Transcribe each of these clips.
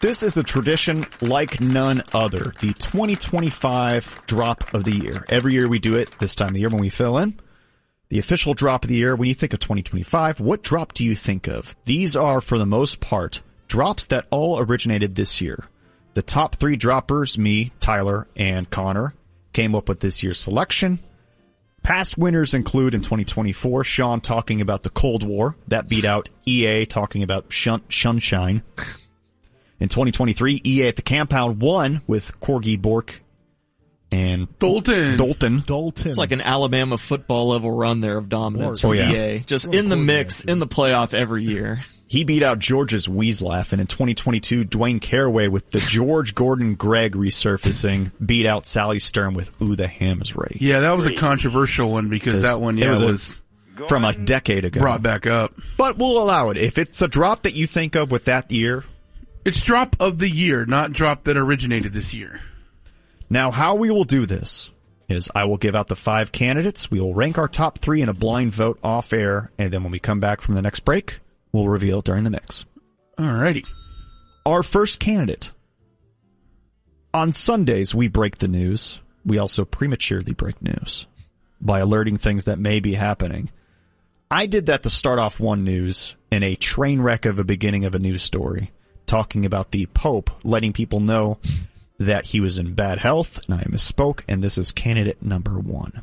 This is a tradition like none other, the 2025 Drop of the Year. Every year we do it this time of the year when we fill in. The official Drop of the Year, when you think of 2025, what drop do you think of? These are, for the most part, drops that all originated this year. The top 3 droppers, me, Tyler, and Connor, came up with this year's selection. Past winners include in 2024, Sean talking about the Cold War. That beat out EA talking about Sunshine. In 2023, EA at the Compound won with Corgi Bork and Dalton. It's like an Alabama football level run there of dominance Oh, for yeah. EA. Just in the mix, in the playoff every year. He beat out George's Weaslaugh, and in 2022, Dwayne Caraway with the George Gordon Gregg resurfacing beat out Sally Stern with Ooh, the Ham is Ready. Yeah, that was a controversial one because that one, was from a decade ago. Brought back up. But we'll allow it. If it's a drop that you think of with that year. It's drop of the year, not drop that originated this year. Now, how we will do this is I will give out the 5 candidates. We will rank our top 3 in a blind vote off air. And then when we come back from the next break, we'll reveal it during the mix. Alrighty. Our first candidate. On Sundays, we break the news. We also prematurely break news by alerting things that may be happening. I did that to start off one news in a train wreck of a beginning of a news story, talking about the Pope, letting people know that he was in bad health, and I misspoke, and this is candidate number 1.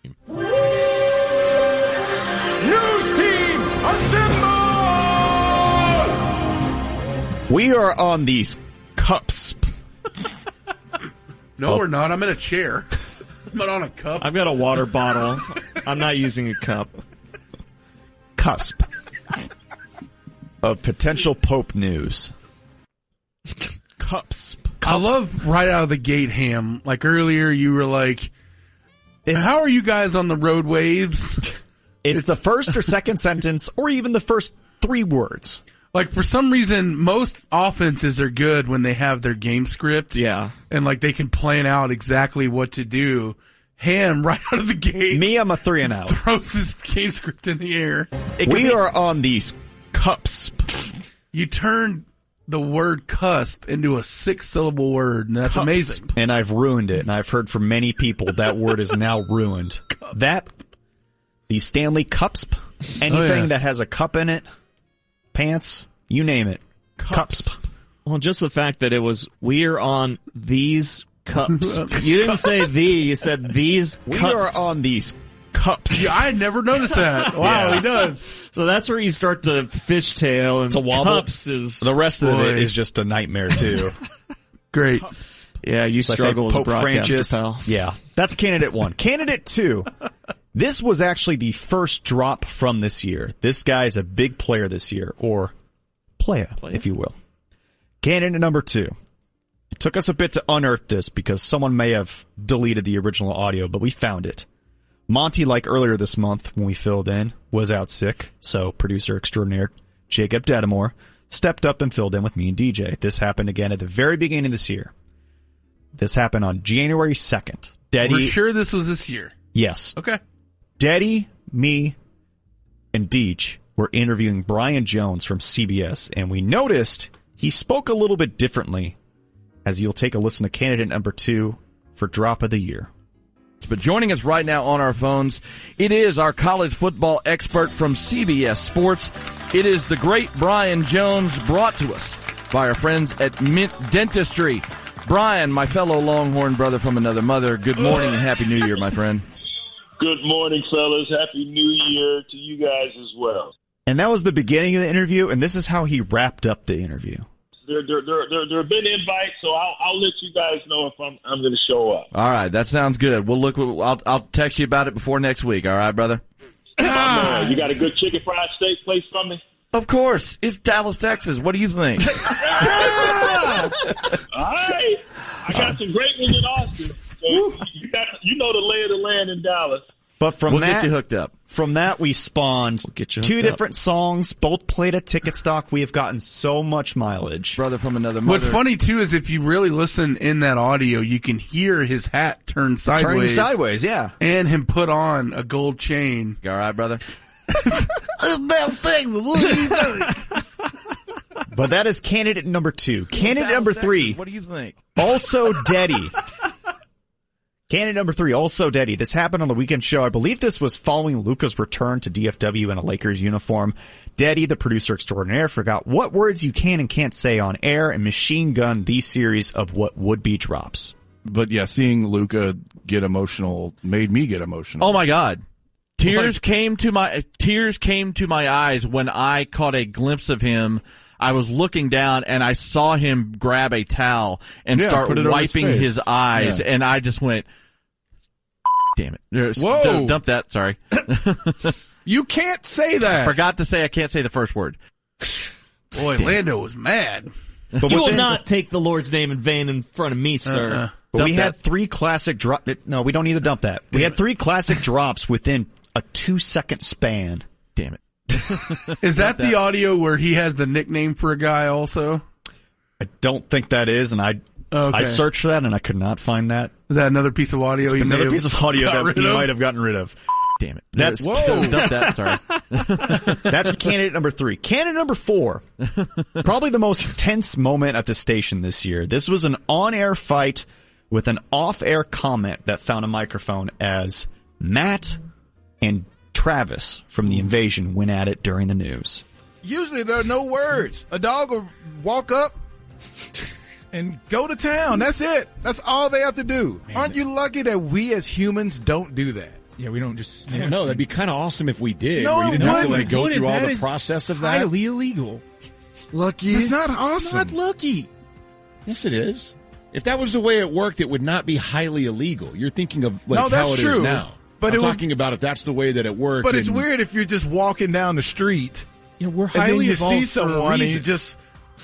News team, assemble! We are on these cups. No, we're not. I'm in a chair. I'm not on a cup. I've got a water bottle. I'm not using a cup. Cusp of potential Pope news. Cups. I love right out of the gate, Ham. Like earlier, you were like, how are you guys on the road waves? It's the first or second sentence, or even the first 3 words. Like, for some reason, most offenses are good when they have their game script. Yeah. And, like, they can plan out exactly what to do. Ham, right out of the gate. Me, I'm a 3 and out. Throws his game script in the air. We are on these cups. You turned the word cusp into a 6-syllable word, and that's Cups. amazing. And I've ruined it, and I've heard from many people that word is now ruined. That, the Stanley Cups, anything that has a cup in it, pants, you name it. Cups. Well, just the fact that it was, we're on these cups. You didn't say the, you said these cups. We are on these cups. Yeah, I had never noticed that. Wow, he does. So that's where you start to fishtail, and It's a wobble. cups is... The rest of Boy. it is just a nightmare, too. Great. Yeah, you So I say struggle as a Pope broadcaster, Francis. pal. Yeah, that's candidate 1. Candidate 2. This was actually the first drop from this year. This guy is a big player this year, or playa, if you will. Candidate number 2. It took us a bit to unearth this because someone may have deleted the original audio, but we found it. Monty, like earlier this month when we filled in, was out sick, so producer extraordinaire Jacob Dedamore stepped up and filled in with me and DJ. This happened again at the very beginning of this year. This happened on January 2nd. We're sure this was this year. Yes. Okay. Daddy, me, and Deej were interviewing Brian Jones from CBS, and we noticed he spoke a little bit differently, as you'll take a listen to candidate number 2 for Drop of the Year. But joining us right now on our phones, it is our college football expert from CBS Sports. It is the great Brian Jones, brought to us by our friends at Mint Dentistry. Brian, my fellow Longhorn brother from another mother, good morning and Happy New Year, my friend. Good morning, fellas. Happy New Year to you guys as well. And that was the beginning of the interview, and this is how he wrapped up the interview. There have been invites, so I'll let you guys know if I'm going to show up. All right, that sounds good. We'll look. I'll text you about it before next week. All right, brother. You got a good chicken fried steak place for me? Of course, it's Dallas, Texas. What do you think? All right, I got some great ones in Austin. So you know the lay of the land in Dallas. But from we'll that, get you hooked up. From that, we spawned two different songs, both played at Ticket Stock. We have gotten so much mileage. Brother from another mother. What's funny, too, is if you really listen in that audio, you can hear his hat turn sideways. Turning sideways, yeah. And him put on a gold chain. You all right, brother? But that is candidate number 2. Candidate number 3. What do you think? Also Deddy. Candidate number 3, also Deddy. This happened on the weekend show. I believe this was following Luca's return to DFW in a Lakers uniform. Deddy, the producer extraordinaire, forgot what words you can and can't say on air and machine gunned the series of what would be drops. But yeah, seeing Luca get emotional made me get emotional. Oh my God. Tears came to my eyes when I caught a glimpse of him. I was looking down and I saw him grab a towel and start wiping his eyes, and I just went, damn it. Whoa. Dump that, sorry. You can't say that. Forgot to say I can't say the first word. Boy, Lando was mad. But you will not take the Lord's name in vain in front of me, sir. But we had 3 classic drops. No, we don't need to dump that. We had 3 classic drops within a 2-second span. Damn it. Is that the audio where he has the nickname for a guy also? I don't think that is, and I searched for that and I could not find that. Is that another piece of audio? Another piece of audio that he might have gotten rid of. Damn it. That's Dump that, sorry. That's candidate number 3. Candidate number 4. Probably the most tense moment at the station this year. This was an on-air fight with an off-air comment that found a microphone as Matt and Travis from The Invasion went at it during the news. Usually there are no words. A dog will walk up and go to town. That's it. That's all they have to do. Man, aren't you lucky that we as humans don't do that? Yeah, we don't just... I don't know. That'd be kind of awesome if we did. No, where you didn't have to like go through all That the is process of that. highly illegal. Lucky. It's not awesome. Not lucky. Yes, it is. If that was the way it worked, it would not be highly illegal. You're thinking of like No, that's how it true. is now. But I'm talking about if that's the way that it worked. But it's weird if you're just walking down the street Yeah, we're and then highly you evolved see for a someone and reason. you just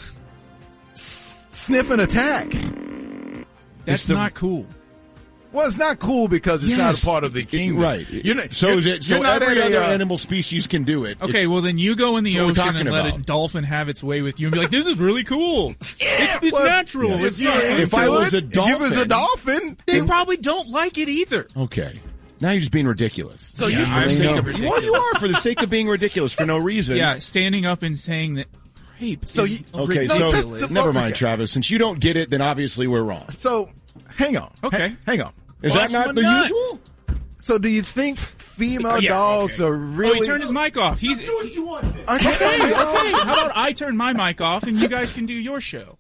sniff an attack. That's not cool. Well, it's not cool because it's not a part of the kingdom. Right. You're not, So is it? So you're not every at other a, animal species can do it. Okay, well then you go in the That's what we're ocean and talking let a about. dolphin have its way with you and be like, this is really cool. It's well, natural. If, It's you're not- If I into was it, a if you was a dolphin- dolphin, they probably don't like it either. Okay. Now you're just being ridiculous. So For the sake of- Well, you are for the sake of being ridiculous for no reason. Yeah, standing up and saying that rape. So is you- Okay, No, so that's the- never mind, okay. Travis. Since you don't get it, then obviously we're wrong. so hang on. Okay. Hang on. Is that not the nuts. usual? So do you think female Yeah, dogs okay. are really? Oh, he turned his mic off. He's Okay. okay. How about I turn my mic off and you guys can do your show?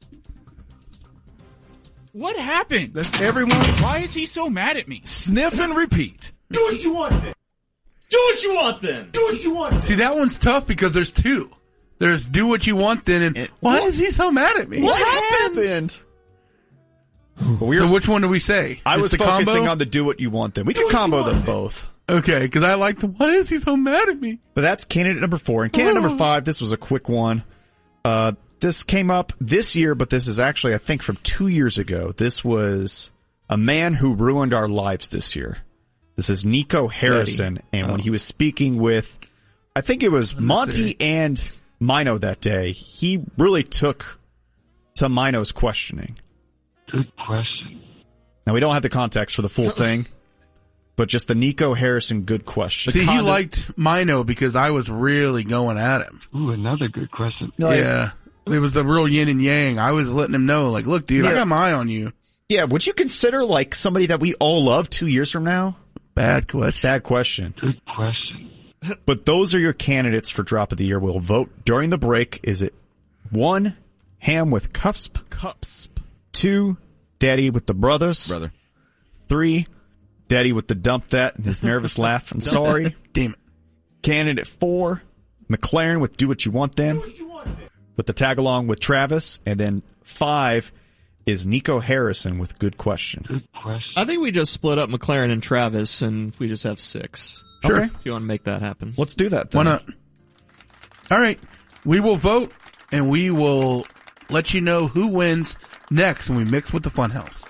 What happened? That's everyone's. Why is he so mad at me? Sniff and repeat. Do what you want then. Do what you want then. Do what you want. See, that one's tough because there's 2. There's do what you want then and why is he so mad at me? What happened? So which one do we say? I Just was the focusing combo? on the do what you want then. We can combo them both. Okay, because I like the why is he so mad at me? But that's candidate number 4. And candidate number 5, this was a quick one. This came up this year, but this is actually, I think, from 2 years ago. This was a man who ruined our lives this year. This is Nico Harrison. And when he was speaking with, I think it was Monty and Mino that day, he really took to Mino's questioning. Good question. Now, we don't have the context for the full thing, but just the Nico Harrison good question. See, he liked Mino because I was really going at him. Ooh, another good question. Yeah. It was the real yin and yang. I was letting him know, like, look, dude, I got my eye on you. Yeah, would you consider, like, somebody that we all love 2 years from now? Bad question. Bad question. Good question. But those are your candidates for Drop of the Year. We'll vote during the break. Is it 1, Ham with Cusp? 2, Daddy with the brothers. Brother. 3, Daddy with the dump that and his nervous laugh and sorry. Damn it. Candidate 4, McLaren with Do What You Want Then. With the tag along with Travis. And then 5 is Nico Harrison with Good Question. Good question. I think we just split up McLaren and Travis, and we just have 6. Sure. If you want to make that happen. Let's do that then. Why not? All right. We will vote, and we will let you know who wins next when we mix with the Funhouse.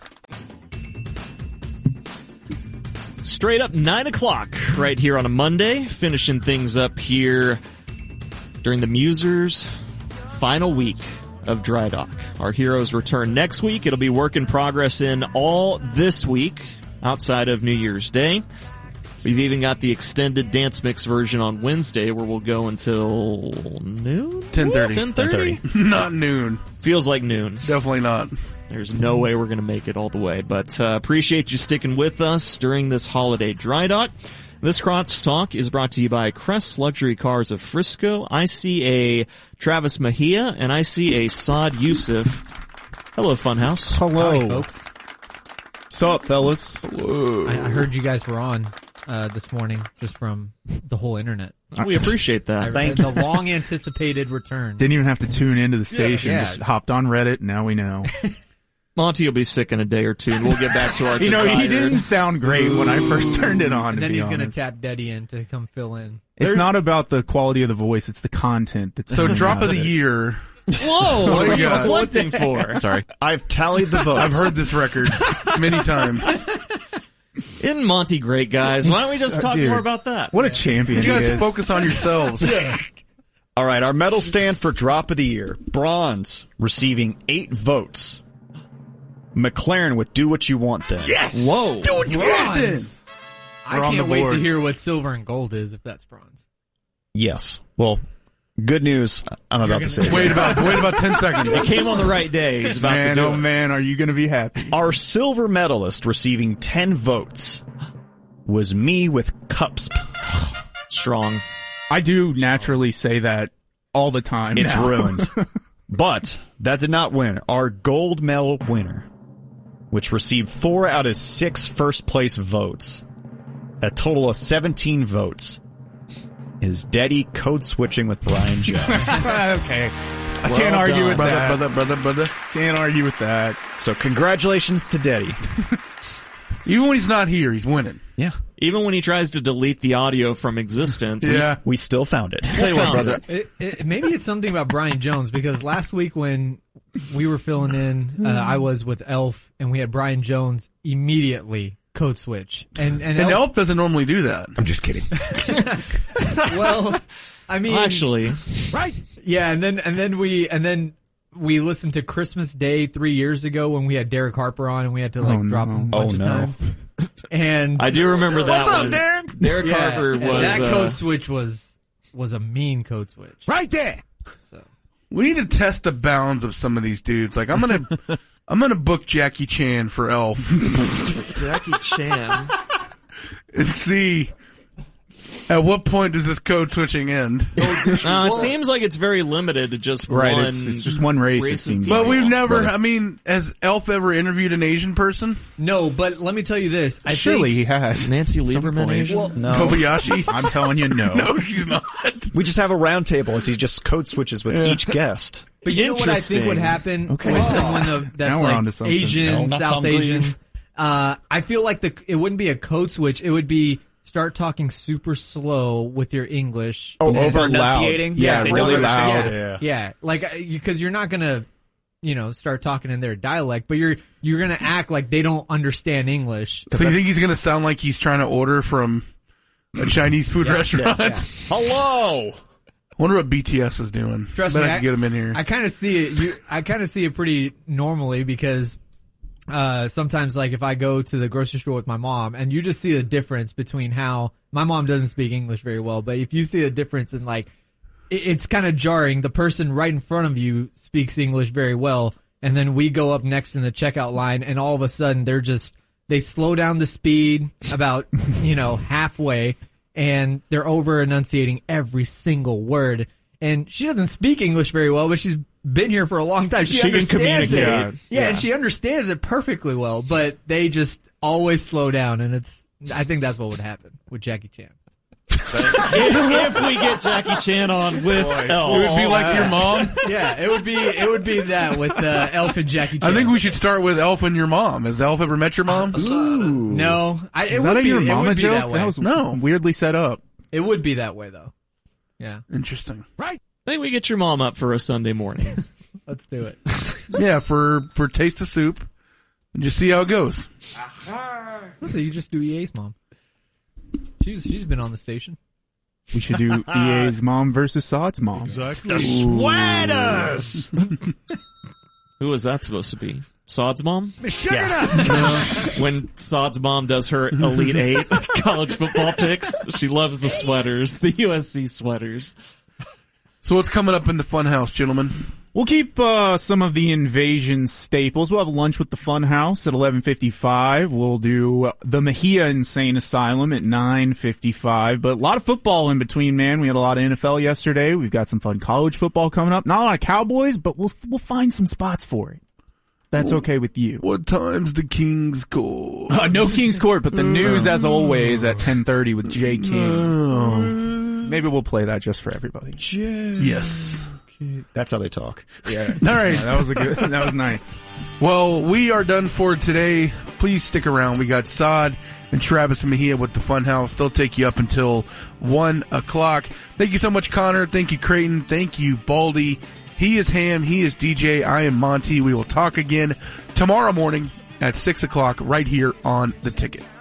Straight up 9 o'clock right here on a Monday, finishing things up here during the Musers' final week of Dry Dock. Our heroes return next week. It'll be work in progress in all this week outside of New Year's Day. We've even got the extended Dance Mix version on Wednesday where we'll go until noon? 10:30. 10:30? Not noon. Feels like noon. Definitely not. There's no way we're going to make it all the way. But appreciate you sticking with us during this holiday dry dock. This Crosstalk is brought to you by Crest Luxury Cars of Frisco. I see a Travis Mejia, and I see a Saad Youssef. Hello, Funhouse. Hello. Howdy, folks. What's up, fellas? I heard you guys were on this morning just from the whole internet. We appreciate that. Thank you. The long-anticipated return. Didn't even have to tune into the station. Yeah. Just hopped on Reddit. Now we know. Monty will be sick in a day or two, and we'll get back to our he desired. didn't sound great when I first turned it on. And to then be he's going to honest. tap Deddy in to come fill in. It's not about the quality of the voice; it's the content. That's So, coming drop out of the it. year. Whoa, what do are we you got? reflecting for? Sorry. I've tallied the votes. I've heard this record many times. Isn't Monty great, guys? Why don't we just talk Dude, more about that? What a champion! You he guys is. focus on yourselves. All right, our medal stand for drop of the year. Bronze, receiving 8 votes. McLaren with Do What You Want Then. Yes! Whoa. Do what you want then! I We're on can't the wait board. to hear what silver and gold is if that's bronze. Yes. Well, good news. I'm about to say. Wait about 10 seconds. It came on the right day. He's about to Man, do oh it. man, are you going to be happy? Our silver medalist receiving 10 votes was me with Cups. Strong. I do naturally say that all the time. It's now. ruined. But that did not win. Our gold medal winner, which received 4 out of 6 first place votes, a total of 17 votes, is Deddy code switching with Brian Jones. Okay. I Well can't argue with brother, that. brother. Can't argue with that. So congratulations to Deddy. Even when he's not here, he's winning. Yeah. Even when he tries to delete the audio from existence. Yeah. We still found it. Tell you what, brother. Maybe it's something about Brian Jones because last week when we were filling in, I was with Elf and we had Brian Jones immediately code switch. And Elf doesn't normally do that. I'm just kidding. well, I mean, Actually, right? Yeah, and then we listened to Christmas Day 3 years ago when we had Derek Harper on and we had to drop him a bunch of times. And I do remember that What's up, one. Derek? Derek Harper was that code switch was a mean code switch. Right there. We need to test the bounds of some of these dudes. Like I'm gonna book Jackie Chan for Elf Jackie Chan. and see at what point does this code switching end. No, it seems like it's very limited to just Right, one. it's just one race, it racing seems game. But we've never. I mean, has Elf ever interviewed an Asian person? No, but let me tell you this. I Surely he think, has. Nancy Some Lieberman point. Asian? well, No. Kobayashi? I'm telling you, no. No, she's not. We just have a round table as he just code switches with each guest. but you know what I think would Interesting. happen Okay. with someone that's Now we're onto something. Asian, No, not South Tom Asian. Green. I feel like it wouldn't be a code switch. It would be start talking super slow with your English. Oh, But over loud. enunciating? Yeah, they really don't understand. loud. Yeah. Yeah, like because you're not gonna, start talking in their dialect, but you're gonna act like they don't understand English. So you think he's gonna sound like he's trying to order from a Chinese food restaurant? yeah. Hello! Wonder what BTS is doing. Trust Bet me, I can get him in here. I kind of see it. I kind of see it pretty normally because sometimes, like if I go to the grocery store with my mom, and you just see the difference between how my mom doesn't speak English very well, but if you see a difference in like, it's kind of jarring. The person right in front of you speaks English very well, and then we go up next in the checkout line, and all of a sudden they slow down the speed about halfway. And they're over enunciating every single word. And she doesn't speak English very well, but she's been here for a long time. She can understands communicate. it. Yeah, and she understands it perfectly well, but they just always slow down, and I think that's what would happen with Jackie Chan. if we get Jackie Chan on with Elf. It would be like your mom. Yeah, it would be that with Elf and Jackie Chan. I think we should start with Elf and your mom. Has Elf ever met your mom? No, it Is would that be, your it mama would be joke? that way. That was No. weirdly set up. It would be that way though. Yeah, Interesting. I think we get your mom up for a Sunday morning. let's do it. Yeah, for Taste of Soup. And just see how it goes. So you just do EA's mom. She's been on the station. We should do EA's mom versus Saad's mom. Exactly. The sweaters! Who was that supposed to be? Sod's mom? Yeah. When Sod's mom does her Elite Eight college football picks, she loves the sweaters, the USC sweaters. So what's coming up in the Funhouse, gentlemen? We'll keep some of the Invasion staples. We'll have lunch with the Funhouse at 11:55. We'll do the Mejia Insane Asylum at 9:55. But a lot of football in between, man. We had a lot of NFL yesterday. We've got some fun college football coming up. Not a lot of Cowboys, but we'll find some spots for it. That's okay with you. What time's the King's Court? No King's Court, but the news, as always, at 10:30 with Jay King. Maybe we'll play that just for everybody. Yes. That's how they talk. Yeah. All right. That was nice. Well, we are done for today. Please stick around. We got Sod and Travis Mejia with the Funhouse. They'll take you up until 1 o'clock. Thank you so much, Connor. Thank you, Creighton. Thank you, Baldy. He is Ham. He is DJ. I am Monty. We will talk again tomorrow morning at 6 o'clock right here on The Ticket.